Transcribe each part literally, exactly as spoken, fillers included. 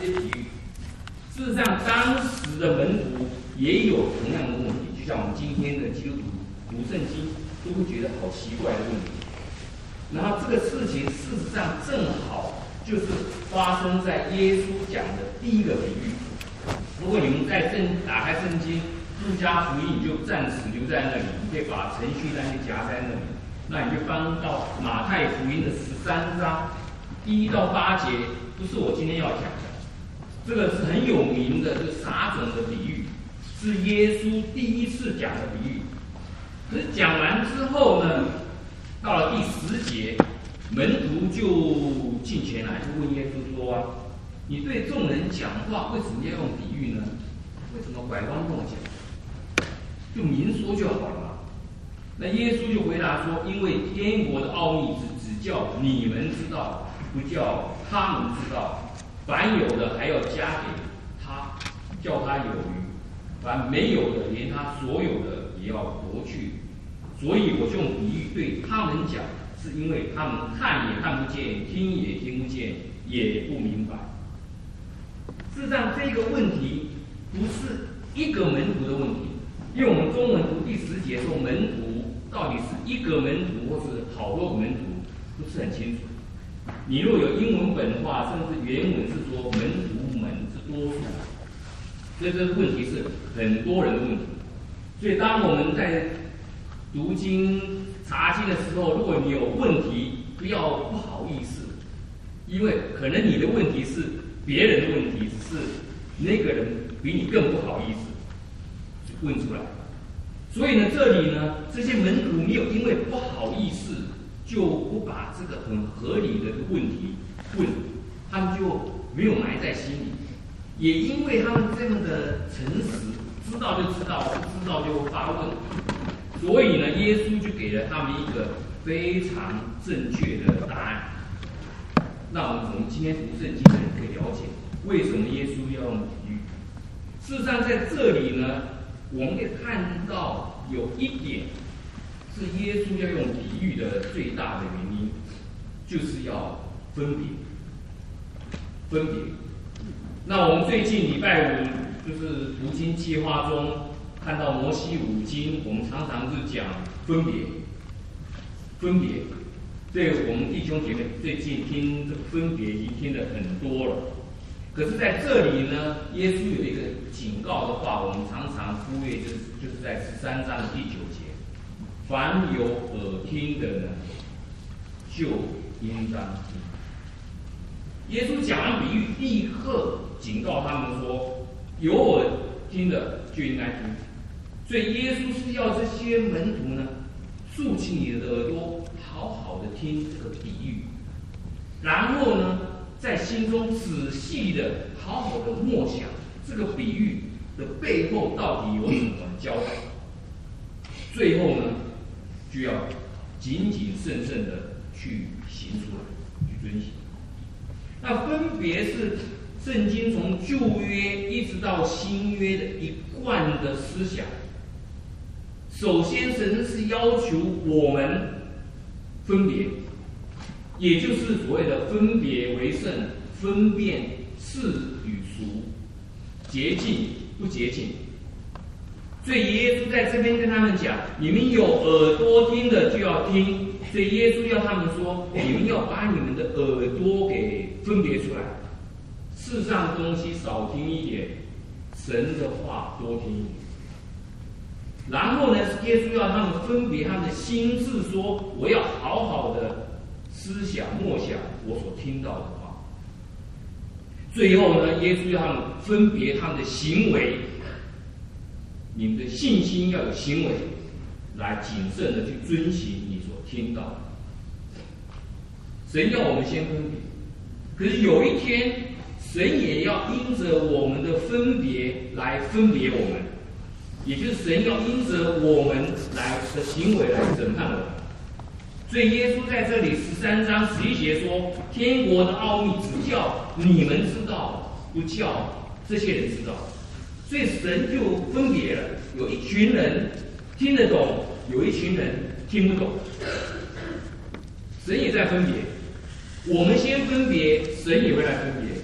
这些比喻。事实上，当时的门徒也有同样的问题，就像我们今天的基督徒读圣经都会觉得好奇怪的问题。然后这个事情事实上正好就是发生在耶稣讲的第一个比喻。如果你们在圣打开圣经，路加福音你就暂时留在那里，你可以把程序单就夹在那里。那你就翻到马太福音的十三章第一到八节，不是我今天要讲的。这个是很有名的，就是撒种的比喻，是耶稣第一次讲的比喻。可是讲完之后呢，到了第十节，门徒就进前来，就问耶稣说：“啊，你对众人讲话为什么要用比喻呢？为什么拐弯抹角？就明说就好了嘛。”那耶稣就回答说：“因为天国的奥秘只只叫你们知道，不叫他们知道。凡有的还要加给他，叫他有余；凡没有的，连他所有的也要夺去。所以我就用比喻对他们讲，是因为他们看也看不见，听也听不见，也不明白。”事实上，这个问题不是一个门徒的问题，因为我们中文读第十节说门徒到底是一个门徒或是好多个门徒，不是很清楚。你若有英文本的话，甚至原文是说门徒们是多数，所以这个问题是很多人的问题。所以当我们在读经查经的时候，如果你有问题，不要不好意思，因为可能你的问题是别人的问题，只是那个人比你更不好意思问出来。所以呢，这里呢，这些门徒没有因为不好意思就不把这个很合理的问题问，他们就没有埋在心里。也因为他们这样的诚实，知道就知道，不知道就发问，所以呢，耶稣就给了他们一个非常正确的答案。那我们从今天读圣经的人可以了解，为什么耶稣要用比喻。事实上，在这里呢，我们可以看到有一点是耶稣要用比喻的最大的原因，就是要分别。分别。那我们最近礼拜五就是读经计划中看到摩西五经，我们常常是讲分别，分别。对我们弟兄姐妹最近听这个分别已经听得很多了。可是在这里呢，耶稣有一个警告的话，我们常常忽略，就是就是在十三章的第九节，凡有耳听的人，就应当听。耶稣讲完比喻，立刻警告他们说，有耳听的就应该听。所以耶稣是要这些门徒呢，竖起你的耳朵，好好的听这个比喻，然后呢，在心中仔细的、好好的默想这个比喻的背后到底有什么教导。最后呢，就要谨谨慎慎的去行出来，去遵行。那分别是圣经从旧约一直到新约的一贯的思想。首先，神是要求我们分别，也就是所谓的分别为圣，分辨是与俗，洁净不洁净。所以耶稣在这边跟他们讲，你们有耳朵听的就要听。所以耶稣要他们说，你们要把你们的耳朵给分别出来，世上的东西少听一点，神的话多听一点。然后呢，耶稣要他们分别他们的心智，说我要好好的思想默想我所听到的话。最后呢，耶稣要他们分别他们的行为，你们的信心要有行为，来谨慎的去遵行你所听到的。神要我们先分别，可是有一天，神也要因着我们的分别来分别我们，也就是神要因着我们来的行为来审判我们。所以耶稣在这里十三章十一节说：“天国的奥秘只叫你们知道，不叫这些人知道。”所以神就分别了，有一群人听得懂，有一群人听不懂。神也在分别，我们先分别，神也会来分别。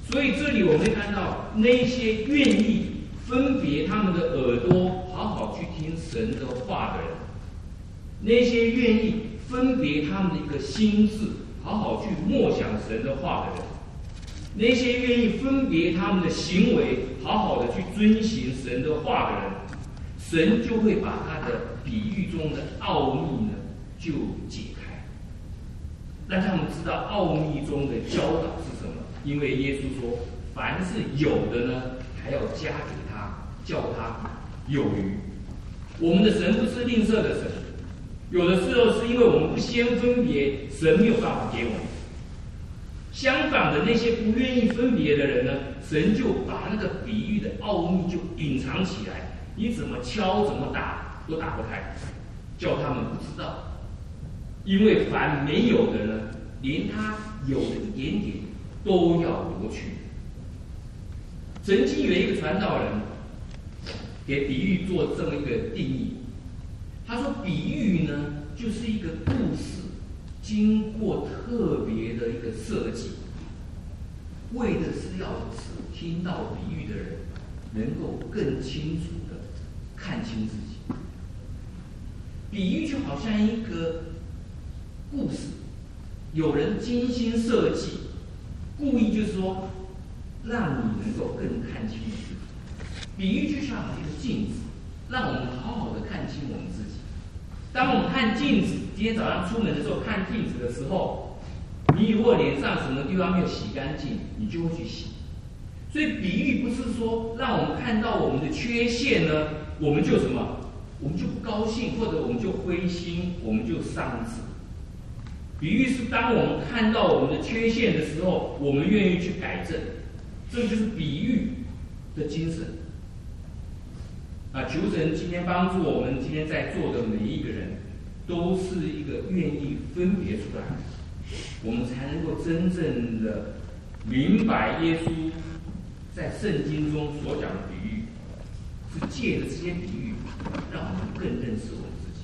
所以这里我们会看到那些愿意分别他们的耳朵，好好去听神的话的人，那些愿意分别他们的一个心智，好好去默想神的话的人，那些愿意分别他们的行为，好好的去遵行神的话的人，神就会把他的比喻中的奥秘呢就解开，让他们知道奥秘中的教导是什么。因为耶稣说，凡是有的呢，还要加给他，叫他有余。我们的神不是吝啬的神，有的时候是因为我们不先分别，神没有办法给我们。相反的，那些不愿意分别的人呢，神就把那个比喻的奥秘就隐藏起来，你怎么敲怎么打都打不开，叫他们不知道。因为凡没有的呢，连他有的一点点都要夺去。曾经有一个传道人给比喻做这么一个定义，他说比喻呢就是一个故事经过特别的一个设计，为的是要使听到比喻的人能够更清楚的看清自己。比喻就好像一个故事，有人精心设计，故意就是说让你能够更看清自己。比喻就像一个镜子，让我们好好的看清我们自己。当我们看镜子，今天早上出门的时候看镜子的时候，你如果脸上什么地方没有洗干净，你就会去洗。所以比喻不是说让我们看到我们的缺陷呢，我们就什么，我们就不高兴，或者我们就灰心，我们就丧志。比喻是当我们看到我们的缺陷的时候，我们愿意去改正，这就是比喻的精神。啊，求神今天帮助我们今天在座的每一个人，都是一个愿意分别出来，我们才能够真正的明白耶稣在圣经中所讲的比喻，是借着这些比喻，让我们更认识我们自己。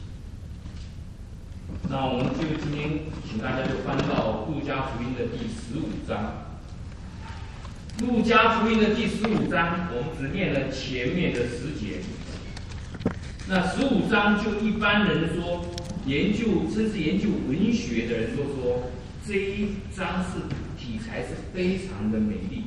那我们就今天请大家就翻到路加福音的第十五章。路加福音的第十五章，我们只念了前面的十节。那十五章就一般人说，研究甚至研究文学的人都说，这一章是题材是非常的美丽。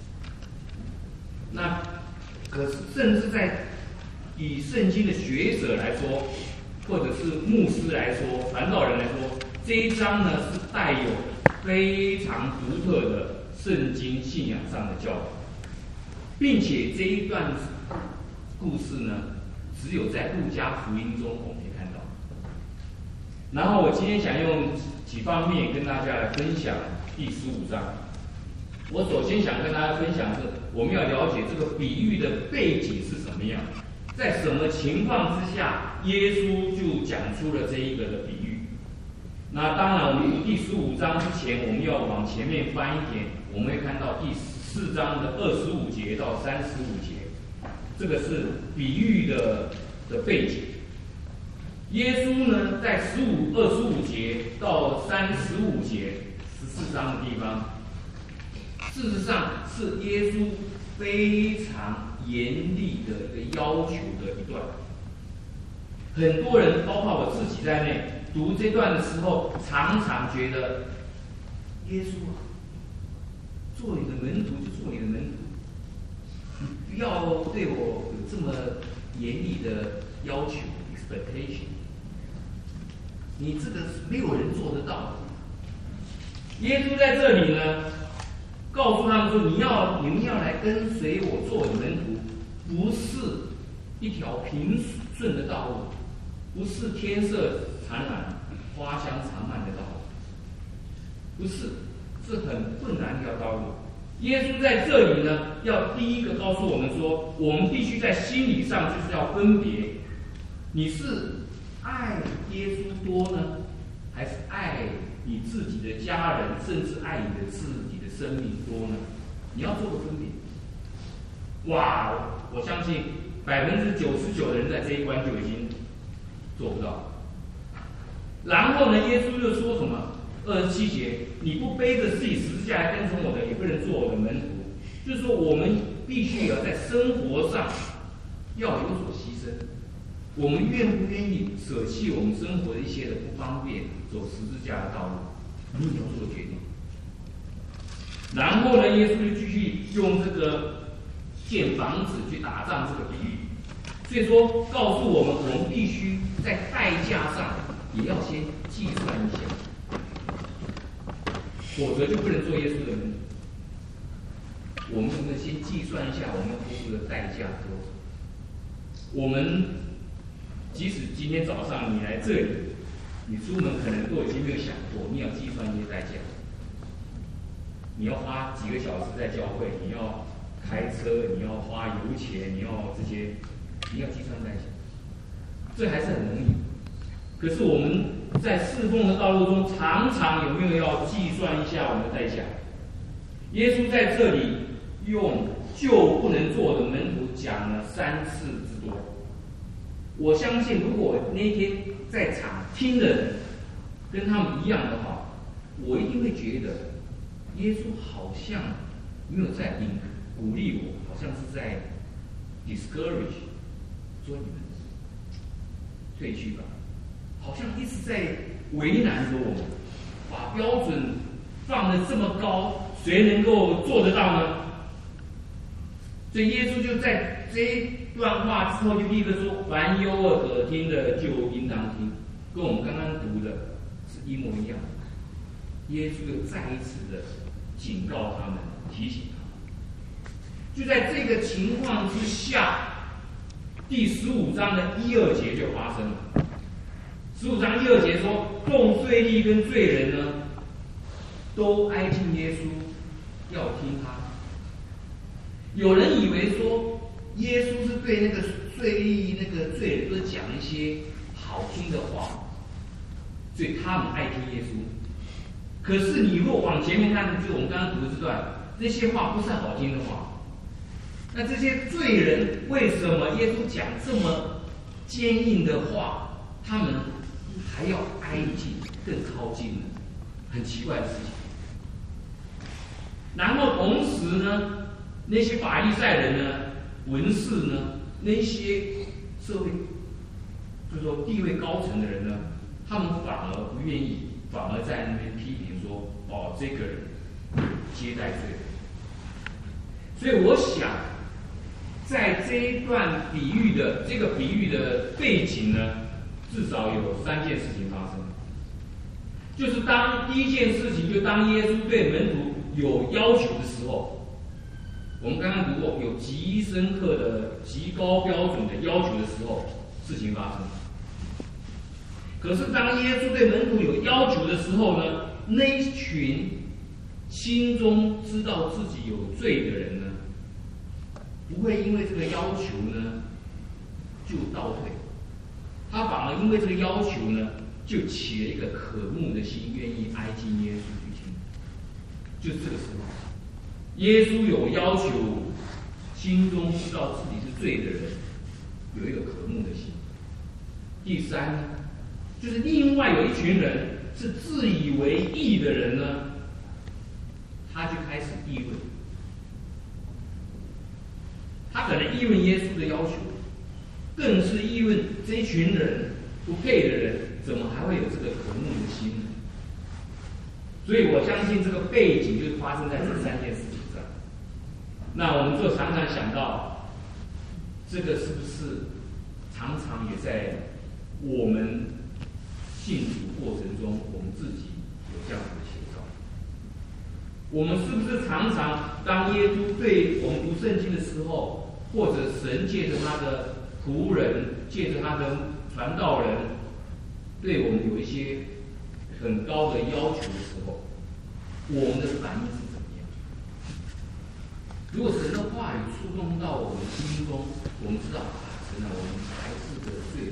那可是甚至在以圣经的学者来说，或者是牧师来说，传道人来说，这一章呢是带有非常独特的圣经信仰上的教导，并且这一段故事呢，只有在路加福音中我们可以看到。然后我今天想用几方面跟大家来分享第十五章。我首先想跟大家分享的是，我们要了解这个比喻的背景是什么样，在什么情况之下，耶稣就讲出了这一个的比喻。那当然，我们读第十五章之前，我们要往前面翻一点，我们会看到第四章的二十五节到三十五节，这个是比喻的的背景。耶稣呢，在十五、二十五节到三十五节十四章的地方，事实上是耶稣非常严厉的一个要求的一段。很多人，包括我自己在内，读这段的时候，常常觉得，耶稣啊，做你的门徒就做你的门徒，你不要对我有这么严厉的要求 expectation， 你这个没有人做得到。耶稣在这里呢，告诉他们说，你要你们要来跟随我做我的门徒，不是一条平顺的道路，不是天色常蓝、花香常漫的道路，不是，是很困难的一条道路。耶稣在这里呢，要第一个告诉我们说，我们必须在心理上就是要分别，你是爱耶稣多呢，还是爱你自己的家人，甚至爱你的自己的生命多呢？你要做个分别。哇，我相信百分之九十九的人在这一关就已经做不到。然后呢，耶稣又说什么？二十七节，你不背着自己十字架来跟从我的，也不能做我的门徒。 就是说我们必须要在生活上要有所牺牲。我们愿不愿意舍弃我们生活的一些的不方便，走十字架的道路？你要做决定。然后呢，耶稣就继续用这个建房子去打仗这个比喻，所以说告诉我们，我们必须在代价上也要先计算一下，否则就不能做耶稣的门徒。我们能不能先计算一下我们要付出的代价多少？我们即使今天早上你来这里，你出门可能都已经没有想过，你要计算一些代价。你要花几个小时在教会，你要开车，你要花油钱，你要这些，你要计算代价，这还是很容易。可是我们在侍奉的道路中，常常有没有要计算一下我们的代价？耶稣在这里用就不能做的门徒讲了三次之多。我相信，如果那天在场听的人跟他们一样的话，我一定会觉得耶稣好像没有在引鼓励我，好像是在 discourage， 说你们退去吧，好像一直在为难着我们，把标准放得这么高，谁能够做得到呢？所以耶稣就在这一段话之后就立刻说：“凡有耳可听的，就应当听。”跟我们刚刚读的是一模一样的。耶稣又再一次的警告他们，提醒他们。就在这个情况之下，第十五章的一二节就发生了。十五章一二节说，众税吏跟罪人呢，都挨近耶稣，要听他。有人以为说，耶稣是对那个税吏、那个罪人都讲一些好听的话，所以他们爱听耶稣。可是你若往前面看，就我们刚刚读的这段，这些话不是好听的话。那这些罪人为什么耶稣讲这么坚硬的话，他们还要挨近、更靠近呢？很奇怪的事情。然后同时呢，那些法利赛人呢、文士呢，那些社会，就是说地位高层的人呢，他们反而不愿意，反而在那边批评说：“哦，这个人接待罪人。”所以我想，在这一段比喻的这个比喻的背景呢，至少有三件事情发生。就是当第一件事情，就当耶稣对门徒有要求的时候，我们刚刚读过，有极深刻的、极高标准的要求的时候，事情发生。可是当耶稣对门徒有要求的时候呢，那一群心中知道自己有罪的人呢，不会因为这个要求呢就倒退，他反而因为这个要求呢，就起了一个渴慕的心，愿意挨近耶稣去听。就这个时候，耶稣有要求，心中知道自己是罪的人有一个渴慕的心。第三呢，就是另外有一群人是自以为义的人呢，他就开始议论，他可能议论耶稣的要求，更是议论这一群人不配的人怎么还会有这个渴慕的心呢？所以我相信这个背景就发生在这三件事情上。那我们就常常想到，这个是不是常常也在我们信主过程中，我们自己有这样子的写照？我们是不是常常当耶稣对我们读圣经的时候，或者神借着他的仆人，借着他的传道人，对我们有一些很高的要求的时候，我们的反应是怎么样？如果神的话语触动到我们心中，我们知道啊，神啊，我们还是个罪人，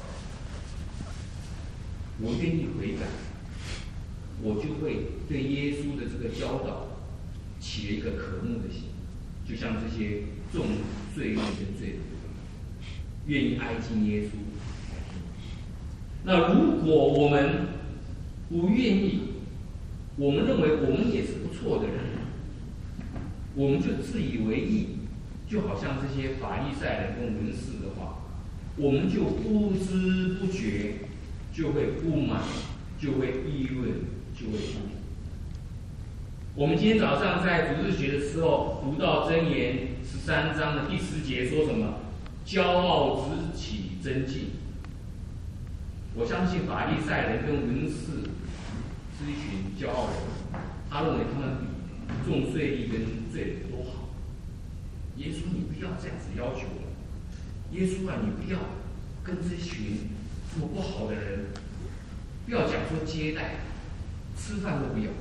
我愿意悔改，我就会对耶稣的这个教导起了一个渴慕的心，就像这些重罪人跟罪人，愿意挨近耶稣。那如果我们不愿意，我们认为我们也是不错的人， 我们就自以为意，就好像这些法利赛人跟文士的话，我们就不知不觉就会不满，就会议论，就会不平。我们今天早上在主日学的时候读到箴言十三章的第十节，说什么？骄傲之起争竞。我相信法利赛人跟文士是一群骄傲人，他认为他们比众税吏跟罪人都好。耶稣，你不要这样子要求我。耶稣啊，你不要跟这群这么不好的人，不要讲说接待，吃饭都不要。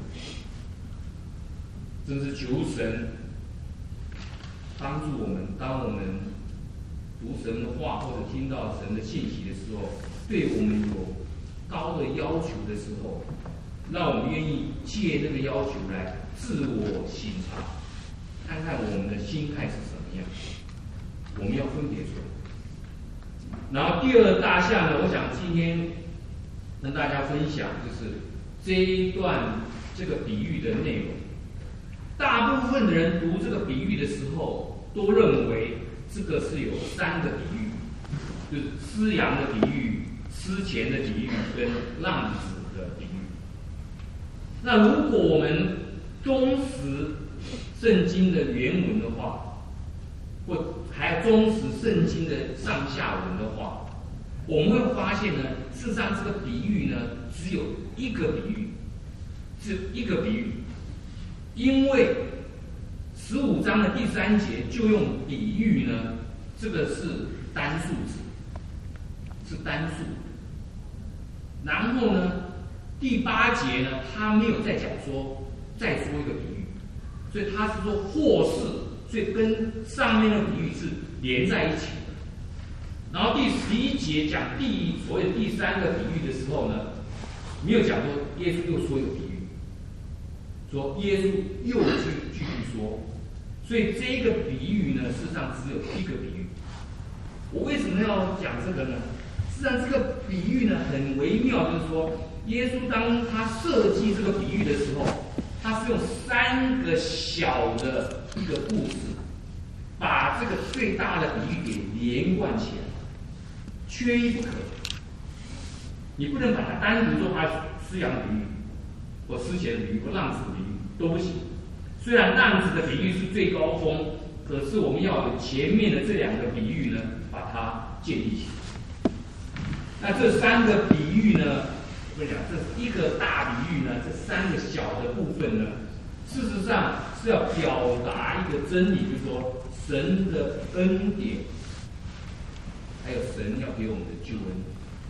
真是求神帮助我们，当我们读神的话或者听到神的信息的时候，对我们有高的要求的时候，让我们愿意借这个要求来自我省察，看看我们的心态是什么样，我们要分别出来。然后第二大项呢，我想今天跟大家分享就是这一段这个比喻的内容。大部分的人读这个比喻的时候，都认为这个是有三个比喻，就是失羊的比喻、失钱的比喻跟浪子的比喻。那如果我们忠实圣经的原文的话，或还忠实圣经的上下文的话，我们会发现呢，事实上这个比喻呢，只有一个比喻，是一个比喻。因为十五章的第三节就用比喻呢，这个是单数字，是单数。然后呢，第八节呢，他没有再讲说，再说一个比喻，所以他是说或是，所以跟上面的比喻是连在一起的。然后第十一节讲第所谓的第三个比喻的时候呢，没有讲说耶稣又说一个比喻。说耶稣又继继续说，所以这一个比喻呢，事实上只有一个比喻。我为什么要讲这个呢？事实上，这个比喻呢很微妙，就是说，耶稣当他设计这个比喻的时候，他是用三个小的一个故事，把这个最大的比喻给连贯起来，缺一不可。你不能把它单独做它失羊的比喻。或失钱的比喻，或浪子的比喻都不行。虽然浪子的比喻是最高峰，可是我们要有前面的这两个比喻呢，把它建立起来。那这三个比喻呢，我跟你讲，这是一个大比喻呢，这三个小的部分呢，事实上是要表达一个真理，就是说神的恩典，还有神要给我们的救恩，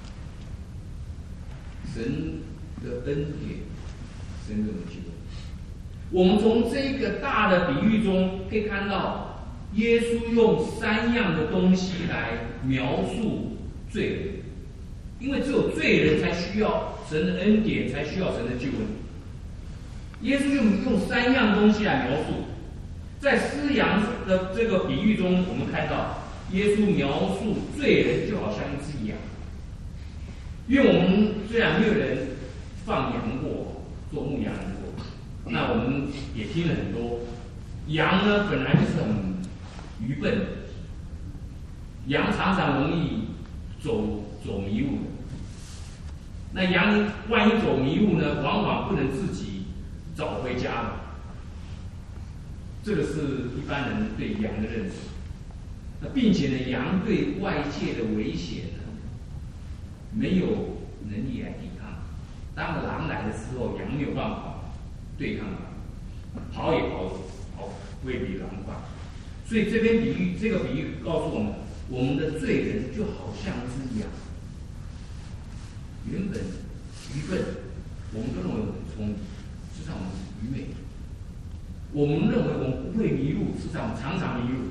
神的恩典。神给我们救恩。我们从这个大的比喻中可以看到，耶稣用三样的东西来描述罪人，因为只有罪人才需要神的恩典，才需要神的救恩。耶稣用用三样东西来描述，在失羊的这个比喻中，我们看到耶稣描述罪人就好像一只羊，因为我们虽然没有人放羊过。做牧羊人过，那我们也听了很多。羊呢，本来就是很愚笨的，羊常常容易走走迷路的。那羊万一走迷路呢，往往不能自己找回家的。这个是一般人对羊的认识。那并且呢，羊对外界的危险呢，没有能力来抵抗。当狼来的时候，羊没有办法对抗狼，跑也跑跑未必狼快。所以这边比喻，这个比喻告诉我们，我们的罪人就好像一只羊，原本愚笨，我们都认为我们很聪明，实际上我们是愚昧的。我们认为我们不会迷路，实际上我们常常迷路。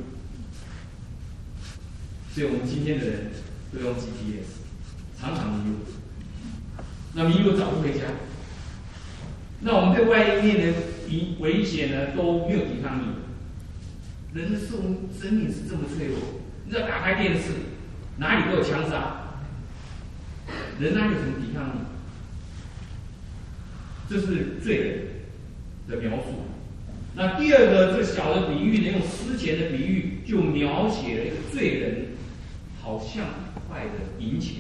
所以我们今天的人都用 G P S， 常常迷路。那迷路找不回家，那我们对外面的危险呢都没有抵抗力。人的生生命是这么脆弱，你只要打开电视，哪里都有枪杀，人哪里有什么抵抗力？这是罪人的描述。 那第二个这小的比喻呢，用诗钱的比喻，就描写了一个罪人，好像一块的银钱。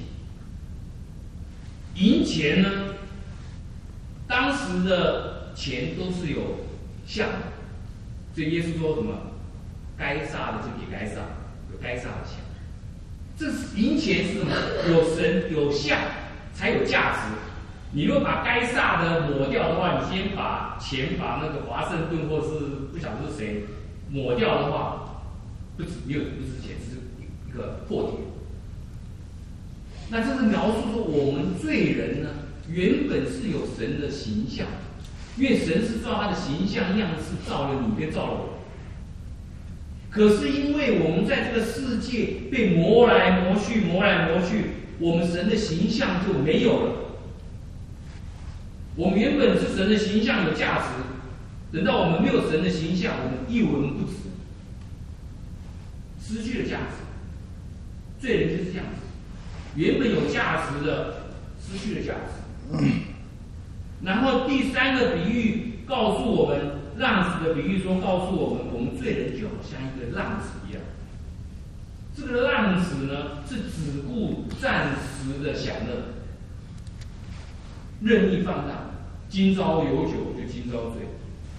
银钱呢，当时的钱都是有相的，所以耶稣说什么？该撒的就给该撒，有该撒的相。这银钱是什么？有神有相才有价值。你若把该撒的抹掉的话，你先把钱把那个华盛顿或是不晓得是谁抹掉的话，不值没有不值钱，是一个破点。那这是描述说我们罪人呢，原本是有神的形象，因为神是照他的形象样式造了你，跟造了我。可是因为我们在这个世界被磨来磨去，磨来磨去，我们神的形象就没有了。我们原本是神的形象有价值，等到我们没有神的形象，我们一文不值，失去了价值。罪人就是这样子，原本有价值的失去了价值。然后第三个比喻告诉我们，浪子的比喻说告诉我们，我们罪人就好像一个浪子一样。这个浪子呢，是只顾暂时的享乐，任意放荡，今朝有酒就今朝醉。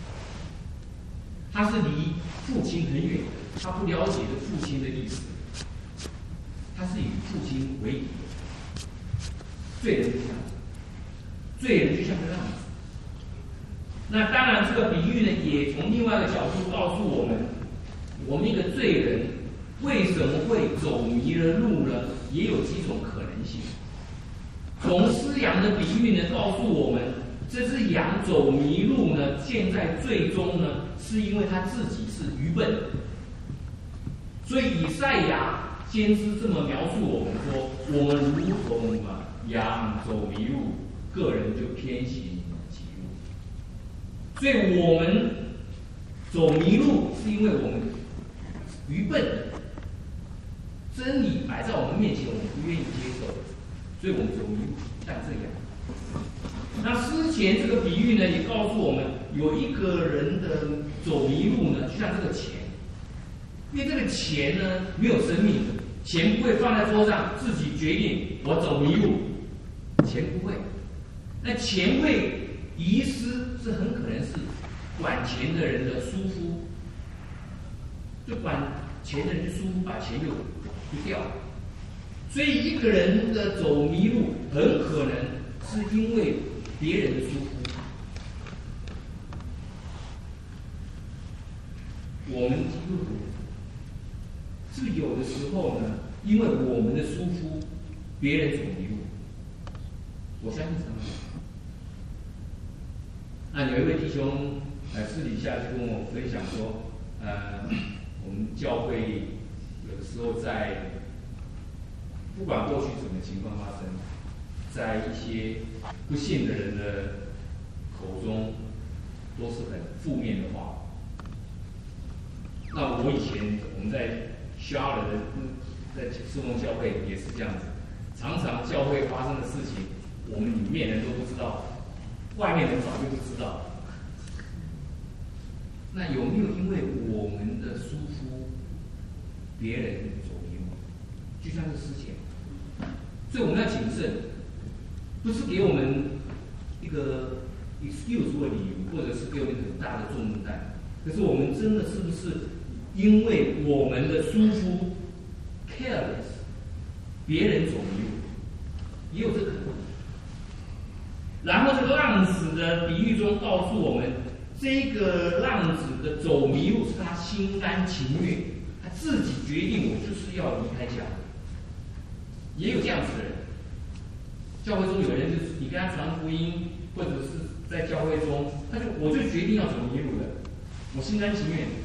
他是离父亲很远的，他不了解的父亲的意思，他是与父亲为敌的。罪人就这样子，罪人就像个浪子。那当然，这个比喻呢，也从另外一个角度告诉我们，我们一个罪人为什么会走迷了路呢？也有几种可能性。从失羊的比喻呢，告诉我们，这只羊走迷路呢，现在最终呢，是因为他自己是愚笨。所以以赛亚先知这么描述我们说：我们如同啊羊走迷路，个人就偏行己路。所以我们走迷路，是因为我们愚笨，真理摆在我们面前，我们不愿意接受。所以我们走迷路，像这样。那之前这个比喻呢，也告诉我们，有一个人的走迷路呢，就像这个钱，因为这个钱呢没有生命，钱不会放在桌上自己决定我走迷路，钱不会。那钱会遗失，是很可能是管钱的人的疏忽，就管钱的人就疏忽，把钱就就掉了。所以一个人的走迷路，很可能是因为别人的疏忽。我们基督徒是有的时候呢，因为我们的疏忽，别人走迷路。我相信什么？那有一位弟兄，呃，私底下就跟我分享说，呃，我们教会有的时候在。不管过去什么情况发生，在一些不信的人的口中，都是很负面的话。那我以前我们在沙尔的在施工教会也是这样子，常常教会发生的事情，我们里面人都不知道，外面人早就不知道。那有没有因为我们的疏忽，别人走迷路？就像是之前。所以我们要谨慎，不是给我们一个 excuse 的理由，或者是给我们很大的重担。可是我们真的是不是因为我们的疏忽 careless， 别人走迷路，也有这个可能。然后这个浪子的比喻中告诉我们，这个浪子的走迷路是他心甘情愿，他自己决定我就是要离开家。也有这样子的人，教会中有人就是你跟他传福音，或者是在教会中，他就我就决定要走迷路的，我心甘情愿。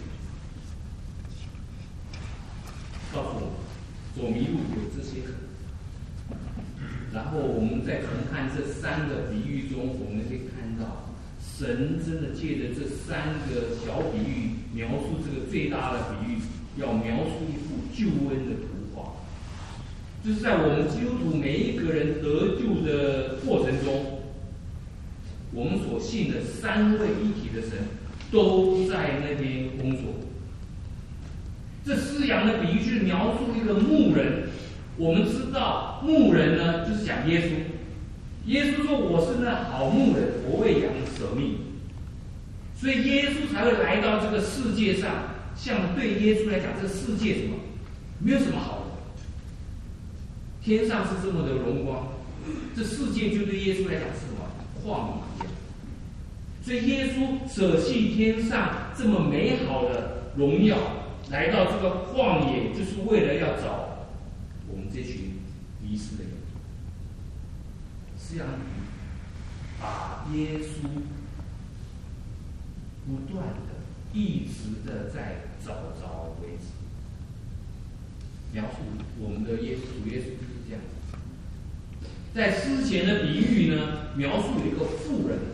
告诉我，走迷路有这些可能。然后我们再重看这三个比喻中，我们可以看到，神真的借着这三个小比喻描述这个最大的比喻，要描述一幅救恩的图画。就是在我们基督徒每一个人得救的过程中，我们所信的三位一体的神， 都在那边工作。这四羊的比喻是描述一个牧人。我们知道牧人呢，就是讲耶稣。耶稣说：“我是那好牧人，我为羊舍命。”所以耶稣才会来到这个世界上。像对耶稣来讲，这个世界什么没有什么好的，天上是这么的荣光，这世界就对耶稣来讲是什么旷野。所以耶稣舍弃天上这么美好的荣耀，来到这个旷野，就是为了要找我们这群迷失的人。是要把耶稣不断的、一直的在找着为止。描述我们的耶稣，主耶稣就是这样子。在之前的比喻呢，描述有一个妇人。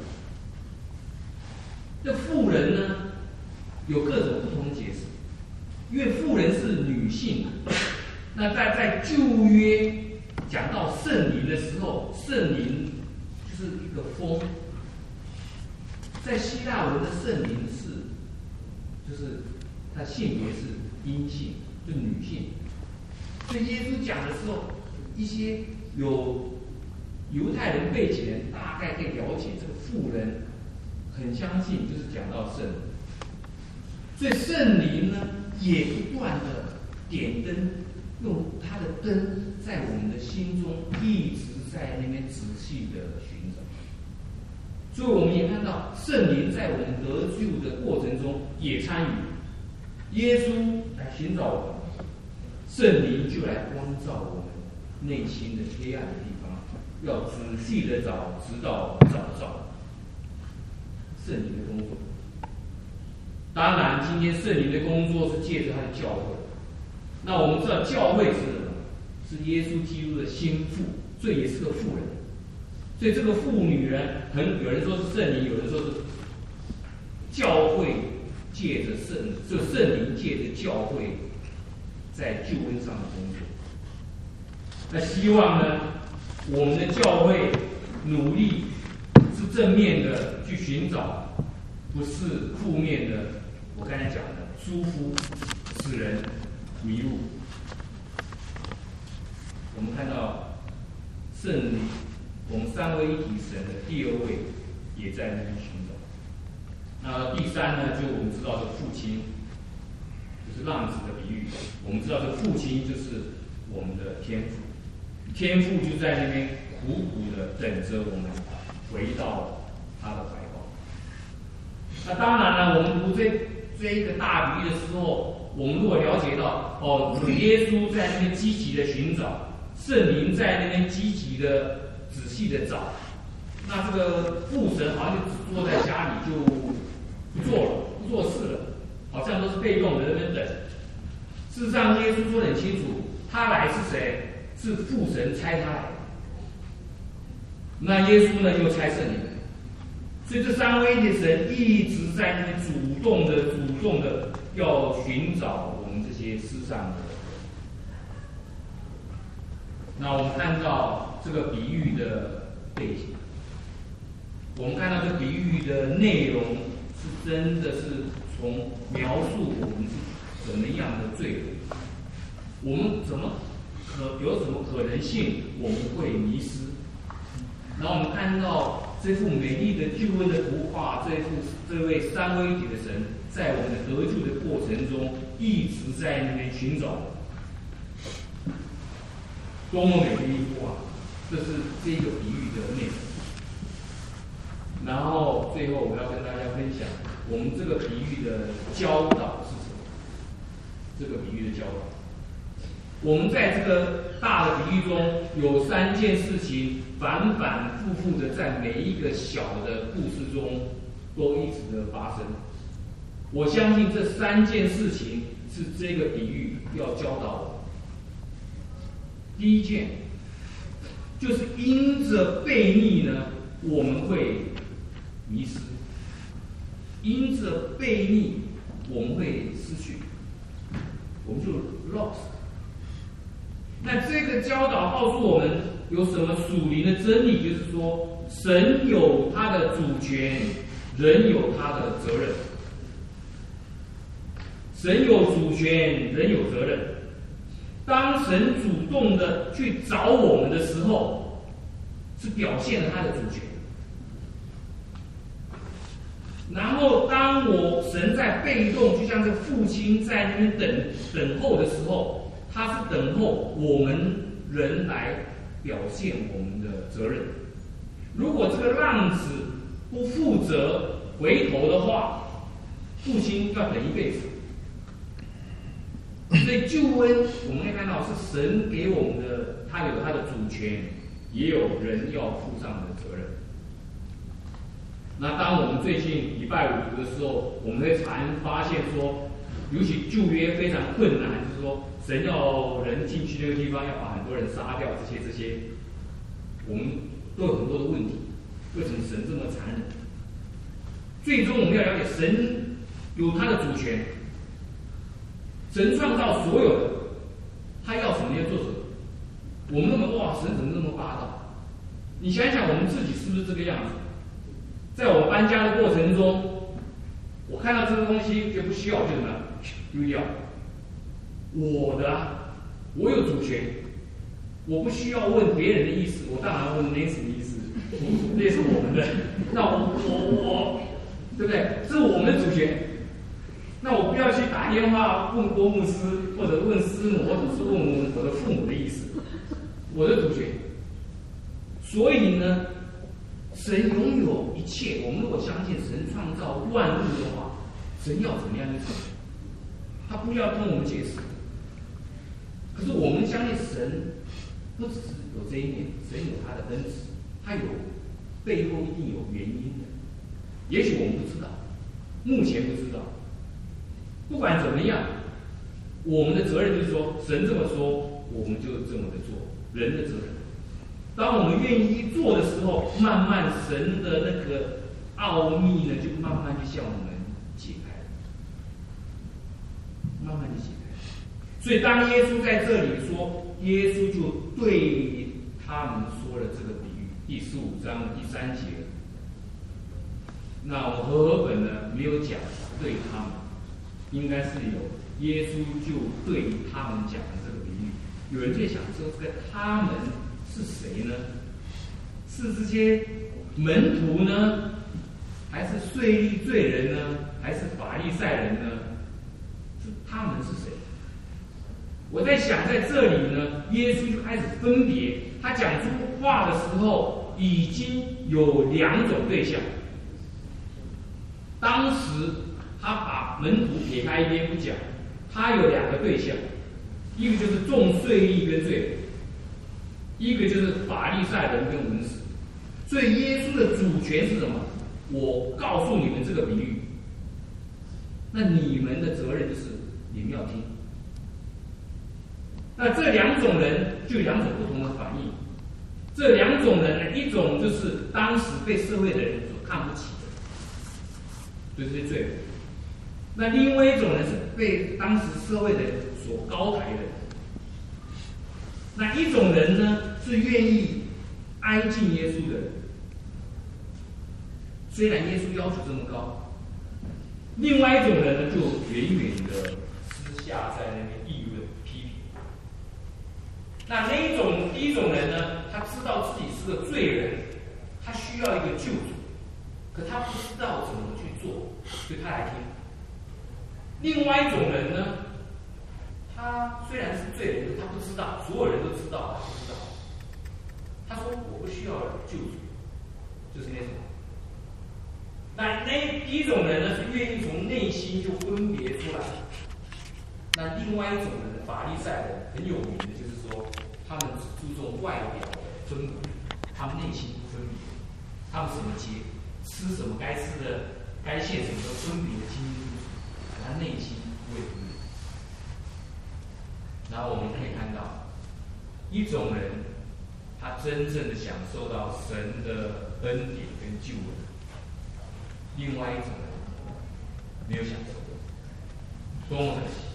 这妇人呢，有各种不同的解释，因为妇人是女性。那在在旧约讲到圣灵的时候，圣灵就是一个风。在希腊文的圣灵是，就是它性别是阴性，就女性。所以耶稣讲的时候，一些有犹太人背景的人大概可以了解这个妇人。很相信，就是讲到圣灵，所以圣灵呢也不断的点灯，用他的灯在我们的心中一直在那边仔细的寻找。所以我们也看到圣灵在我们得救的过程中也参与，耶稣来寻找我们，圣灵就来光照我们内心的黑暗的地方，要仔细的找，直到找到。圣灵的工作，当然，今天圣灵的工作是借着他的教会。那我们知道教会是什么？是耶稣基督的心腹，所以也是个妇人。所以这个妇女人，很有人说是圣灵，有人说是教会借着圣，这圣灵借着教会在救恩上的工作。那希望呢，我们的教会努力是正面的去寻找，不是负面的。我刚才讲的疏忽使人迷路。我们看到圣灵，我们三位一体神的第二位也在那边寻找。那第三呢，就我们知道这父亲，就是浪子的比喻。我们知道这父亲就是我们的天父，天父就在那边苦苦的等着我们回到他的怀抱。那当然了，我们读这这一个大比喻的时候，我们如果了解到哦，主耶稣在那边积极的寻找，圣灵在那边积极的仔细的找，那这个父神好像就只坐在家里就不做了，不做事了，好像都是被动的在那边等。事实上，耶稣说得很清楚，他来是谁？是父神差他来。那耶稣呢，又差圣灵。所以这三位一体神一直在那边主动的、主动的要寻找我们这些世上的人。那我们看到这个比喻的背景，我们看到这个比喻的内容是真的是从描述我们是怎么样的罪恶，我们怎么可有什么可能性我们会迷失？然后我们看到这幅美丽的救恩的图画，这幅这位三位一体的神，在我们的得救的过程中，一直在那边寻找，多么美的一幅画！这是这个比喻的内容。然后最后我要跟大家分享，我们这个比喻的教导是什么？这个比喻的教导。我们在这个大的比喻中有三件事情反反复复的在每一个小的故事中都一直的发生。我相信这三件事情是这个比喻要教导我们。第一件就是因着悖逆呢，我们会迷失；因着悖逆，我们会失去，我们就 lost。那这个教导告诉我们有什么属灵的真理，就是说，神有他的主权，人有他的责任。 神有主权，人有责任。当神主动的去找我们的时候，是表现了他的主权。然后，当我神在被动，就像这父亲在那边等等候的时候，他是等候我们人来表现我们的责任。如果这个浪子不负责回头的话，父亲要等一辈子。所以救恩，我们可以看到是神给我们的，他有他的主权，也有人要负上的责任。那当我们最近礼拜五读的时候，我们会常发现说，尤其旧约非常困难，就是说神要人进去那个地方，要把很多人杀掉，这些这些，我们都有很多的问题。为什么神这么残忍？最终我们要了解，神有他的主权。神创造所有的，他要什么就做什么。我们那么哇，神怎么那么霸道？你想想我们自己是不是这个样子？在我搬家的过程中，我看到这个东西就不需要，就怎么样丢掉。我的啊，我有主权，我不需要问别人的意思，我当然问 Nancy 的意思，那是我们的。那我我我，对不对？这是我们的主权。那我不要去打电话问郭牧师，或者问师母，或者是问我的父母的意思，我的主权。所以呢，神拥有一切。我们如果相信神创造万物的话，神要怎么样就怎么样，他不要跟我们解释。可是我们相信神不只是有这一面，神有他的恩慈，他有背后一定有原因的。也许我们不知道，目前不知道。不管怎么样，我们的责任就是说，神这么说，我们就这么的做，人的责任。当我们愿意做的时候，慢慢神的那个奥秘呢，就慢慢就向我们解开，慢慢就解开。所以当耶稣在这里说，耶稣就对他们说了这个比喻，第十五章第三节。那我和合本呢没有讲对他们。应该是有耶稣就对他们讲的这个比喻。有人在想说，这个他们是谁呢？是这些门徒呢，还是税吏罪人呢，还是法利赛人呢？是他们是谁？我在想，在这里呢，耶稣就开始分别。他讲出话的时候，已经有两种对象。当时他把门徒撇开一边不讲，他有两个对象，一个就是众税吏跟罪人，一个就是法利赛人跟文士。所以耶稣的主权是什么？我告诉你们这个比喻，那你们的责任就是你们要听。那这两种人就有两种不同的反应。这两种人呢，一种就是当时被社会的人所看不起的，就是罪人。那另外一种人是被当时社会的人所高抬的。那一种人呢，是愿意挨近耶稣的人。虽然耶稣要求这么高，另外一种人呢，就远远的私下在那边议论批评。那那一种第一种人呢，他知道自己是个罪人，他需要一个救主，可他不知道怎么去做，所以他来听。另外一种人呢，他虽然是罪人，他不知道，所有人都知道，他不知道。他说：“我不需要救主。”就是那种。那那第一种人呢，是愿意从内心就分别出来。那另外一种人，法利赛人很有名的，就是说他们只注重外表的分别，他们内心不分别，他们什么节吃什么该吃的、该献什么都分别清清楚楚，他内心不会分别。然后我们可以看到，一种人他真正的享受到神的恩典跟救恩，另外一种人没有享受过，多么可惜！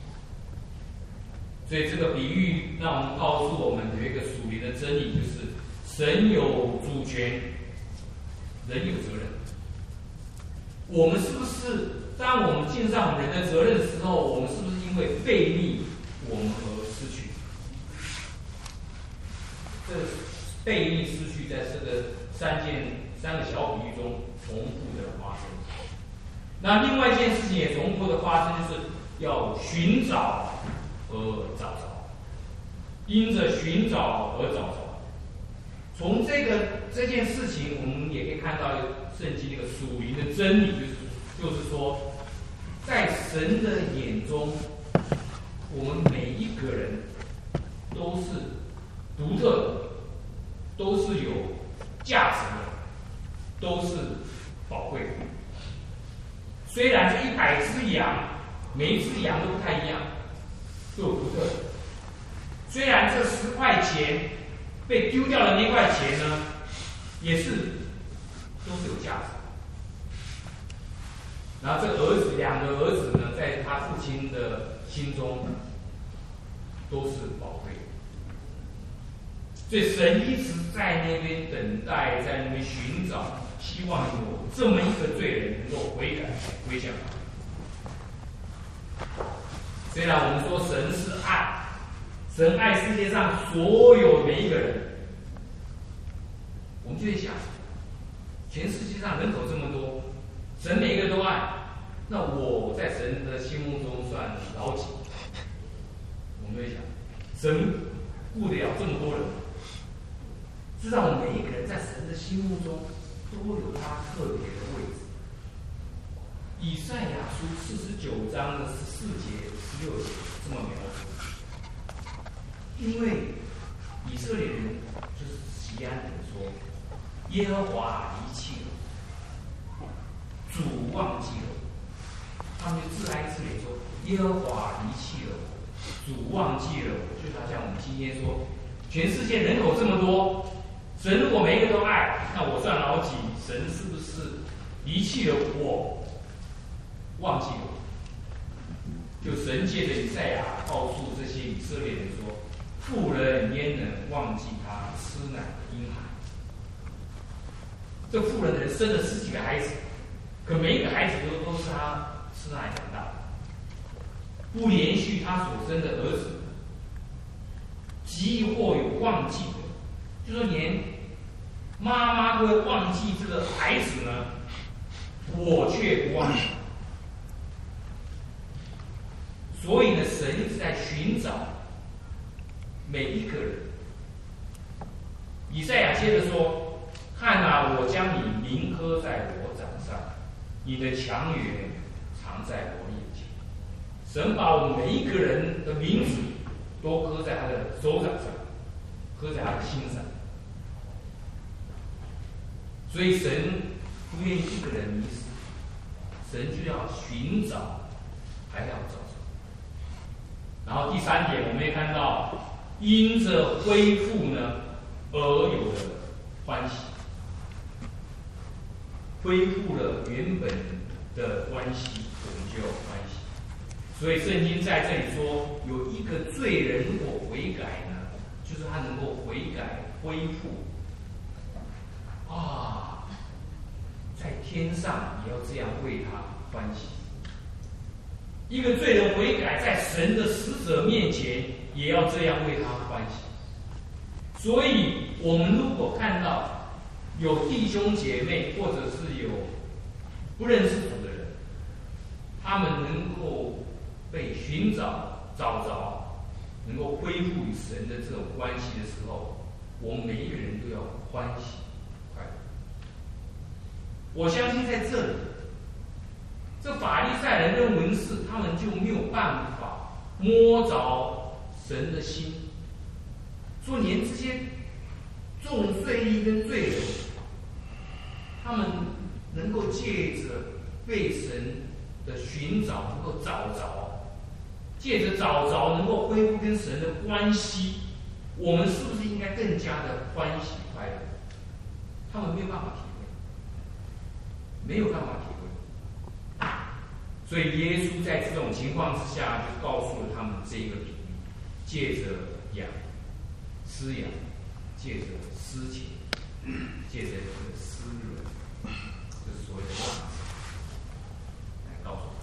所以这个比喻让我们告诉我们有一个属灵的真理，就是神有主权，人有责任。我们是不是当我们尽上人的责任的时候，我们是不是因为悖逆我们而失去？这悖逆失去在这个三件三个小比喻中重复的发生。那另外一件事情也重复的发生，就是要寻找而找着，因着寻找而找着。从这个这件事情，我们也可以看到圣经那个属灵的真理，就是就是说，在神的眼中，我们每一个人都是独特的，都是有价值的，都是宝贵的。虽然这一百只羊，每一只羊都不太一样，都有独特的。虽然这十块钱被丢掉的那块钱呢，也是都是有价值。然后这个儿子，两个儿子呢，在他父亲的心中都是宝贵的。所以神一直在那边等待，在那边寻找，希望有这么一个罪人能够悔改归向他。虽然我们说神是爱，神爱世界上所有每一个人，我们就会想，全世界上人口这么多，神每一个都爱，那我在神的心目中算老几？我们会想，神顾得了这么多人，知道我们每一个人在神的心目中都有他特别的位置。以赛亚书四十九章的十四节、十六节这么描述，因为以色列人就是西安人说，耶和华离弃了，主忘记了，他们就自哀自怜说，耶和华离弃了我，主忘记了我。就好像我们今天说，全世界人口这么多，神如果每一个都爱，那我算老几？神是不是离弃了我，忘记了我？就神借着以赛亚告诉这些以色列人说，妇人焉能忘记他吃奶的婴孩？这妇人的人生了十几个孩子，可每一个孩子都都是他吃奶长大的，不连续他所生的儿子，即或有忘记的，就说连妈妈都会忘记这个孩子呢，我却不忘记。所以呢，神一直在寻找每一个人。以赛亚接着说，看啊，我将你铭刻在我掌上，你的强援藏在我眼前。神把我们每一个人的名字都刻在他的手掌上，刻在他的心上。所以神不愿意一个人迷失，神就要寻找，还要找。然后第三点，我们也看到，因着恢复呢而有的欢喜，恢复了原本的关系，我们就有欢喜。所以圣经在这里说，有一个罪人如果悔改呢，就是他能够悔改恢复啊，在天上也要这样为他欢喜。一个罪人悔改，在神的使者面前也要这样为他欢喜。所以我们如果看到有弟兄姐妹，或者是有不认识主的人，他们能够被寻找找着，能够恢复与神的这种关系的时候，我们每一个人都要欢喜快乐。我相信在这里，这法利赛人跟文士，他们就没有办法摸着神的心，说连这些重税吏跟罪人，他们能够借着被神的寻找，能够找着，借着找着能够恢复跟神的关系，我们是不是应该更加的欢喜快乐？他们没有办法体会，没有办法体会。所以耶稣在这种情况之下，就告诉了他们这一个比喻，借着养、施养，借着施钱，借着这个施润，就是所谓的浪子，来告诉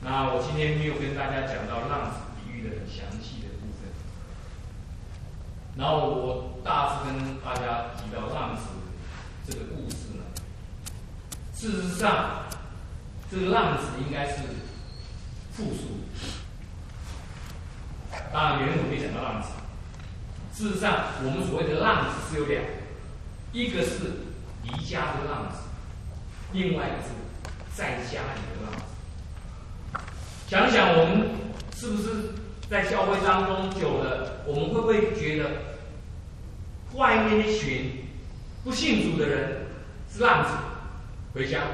那我今天没有跟大家讲到浪子比喻的很详细的部分，然后我大致跟大家提到浪子这个故事呢，事实上，这个浪子应该是复数。当然，原文没讲到浪子。事实上，我们所谓的浪子是有两个，一个是离家的浪子，另外一个是在家里的浪子。想想我们是不是在教会当中久了，我们会不会觉得外面那群不信主的人是浪子回家？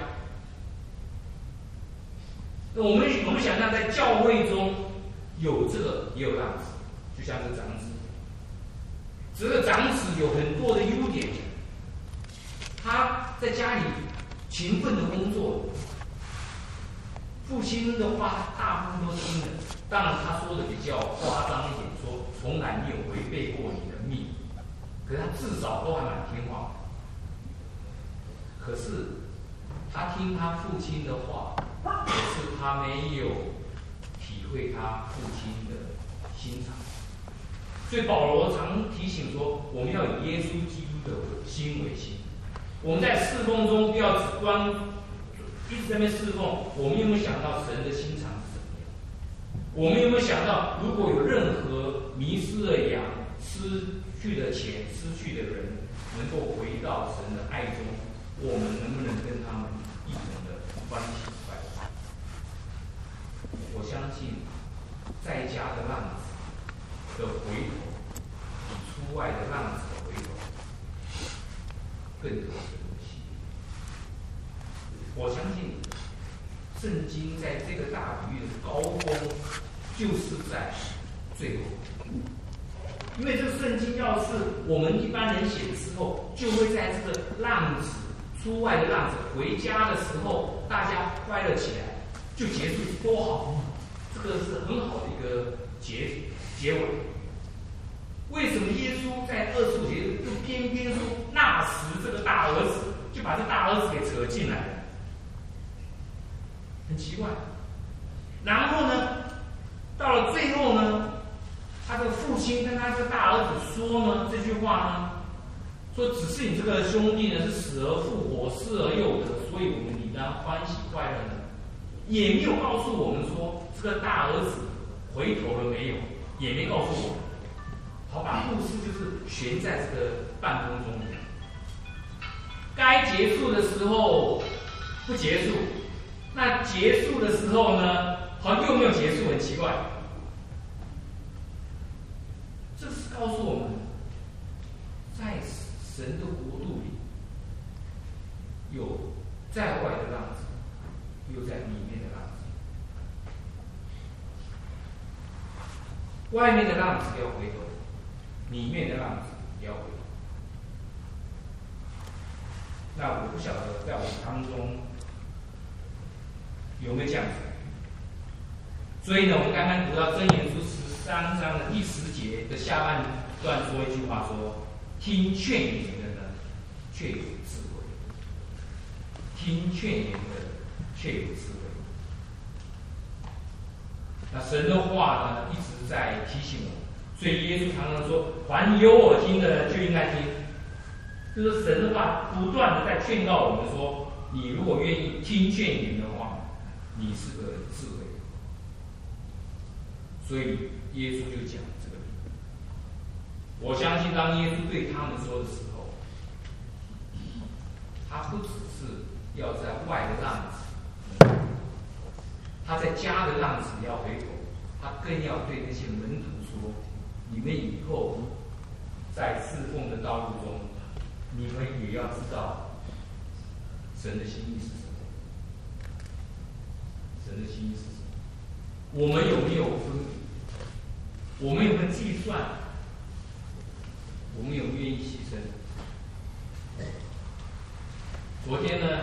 那我们我们想象在教会中有这个也有浪子，就像这长子。这个长子有很多的优点，他在家里勤奋的工作，父亲的话大部分都听了。当然，他说的比较夸张一点，说从来没有违背过你的命，可是他至少都还蛮听话。可是他听他父亲的话，可是他没有体会他父亲的心肠。所以保罗常提醒说，我们要以耶稣基督的心为心。我们在侍奉中不要只光一直在那边侍奉，我们有没有想到神的心肠是怎么样？我们有没有想到，如果有任何迷失了羊、失去了钱、失去的人，能够回到神的爱中，我们能不能跟他们一同的欢喜快乐？我相信，在家的浪子的回头，比出外的浪子的回头更得神的喜悦。我相信，圣经在这个大比喻的高峰，就是在最后。因为这个圣经要是我们一般人写的时候，就会在这个浪子出外的浪子回家的时候，大家快乐起来，就结束，多好！这个是很好的一个结结尾。为什么耶稣在二十五节就偏偏说那时这个大儿子，就把这大儿子给扯进来了？很奇怪。然后呢，到了最后呢，他的父亲跟他这个大儿子说呢这句话呢，说只是你这个兄弟呢是死而复活，失而又得，所以我们理当欢喜快乐呢，也没有告诉我们说这个大儿子回头了没有，也没告诉我们。好，把故事就是悬在这个半空中。该结束的时候不结束，那结束的时候呢，好像又没有结束，很奇怪。这是告诉我们，在神的国度里，有在外的浪子，又在里面的浪子。外面的浪子要回头，里面的浪子要回头。那我不晓得在我们当中有没有这样子。所以呢，我们刚刚读到箴言书十三章的第十节的下半段说一句话说：听劝言的呢，却有智慧；听劝言的，却有智慧。那神的话呢，一直在提醒我们，所以耶稣常常说：凡有耳听的就应该听。就是神的话不断的在劝告我们说，你如果愿意听劝言的话，你是个智慧。所以耶稣就讲这个。我相信当耶稣对他们说的时候，他不只是要在外的浪子，他在家的浪子要回头，他更要对那些门徒说：你们以后在侍奉的道路中，你们也要知道神的心意是什么。神的心意是什么？我们有没有分别？我们有没有计算？我们有没有愿意牺牲？昨天呢，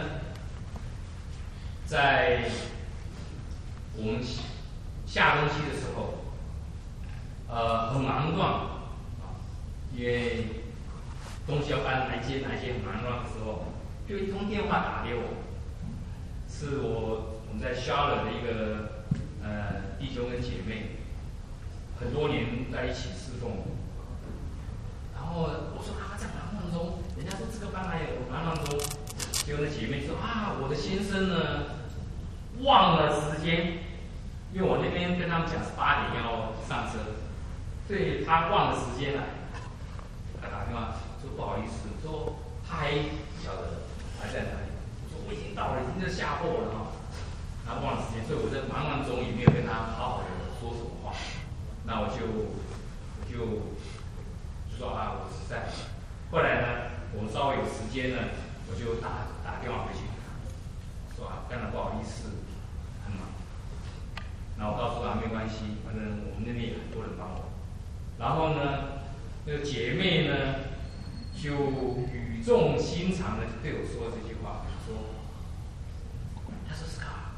在我们下东西的时候，呃，很忙乱啊，因为东西要搬哪些哪些很忙乱的时候，就一通电话打给我，是我我们在 Charlotte 的一个呃弟兄跟姐妹很多年在一起侍奉，然后我说啊，在忙当中，人家说这个班还有忙当中，结果那姐妹说啊，我的先生呢忘了时间，因为我那边跟他们讲是八点要上车，所以他忘了时间了。他打电话说不好意思，说他还不晓得还在哪里。我说我已经到了，已经在下货了哈。他忘了时间，所以我在忙当中也没有跟他好好的说什么话。那我就我就就说啊，我实在。后来呢，我们稍微有时间呢，我就打打电话回去，说啊，当然不好意思，很忙。那我告诉他没有关系，反正我们那边也很多人帮我。然后呢，那个姐妹呢，就语重心长的对我说这句话，说，他说斯卡，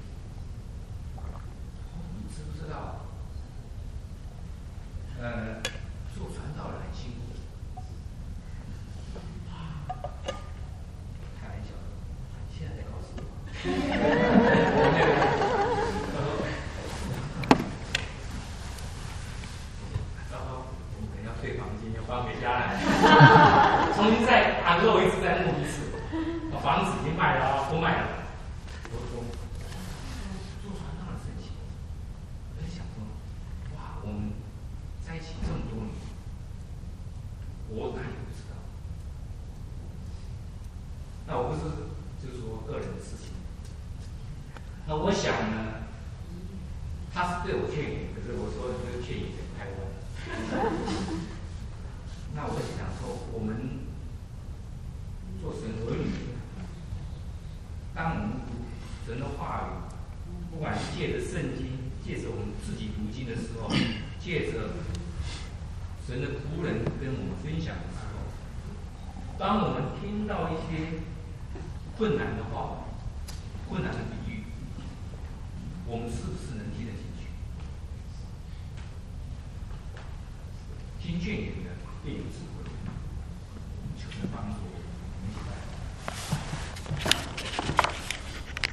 你知不知道？呃，做传道人很辛苦。开玩笑，现在在告诉我。退房间要搬回家来，重新再打给我一次，再弄一次。房子已经卖了，不卖了。我说，做船上的事情，我在想说，哇，我们在一起这么多年，我哪里不知道？那我不是就是说个人的事情。那我想呢，他是对我劝言，可是我说的这个劝言太歪。那我想说，我们做神儿女，当我们读神的话语，不管是借着圣经，借着我们自己读经的时候，借着神的仆人跟我们分享的时候，当我们听到一些困难的话、困难的比喻，我们是不是能听得进去？听劝言的便有智慧。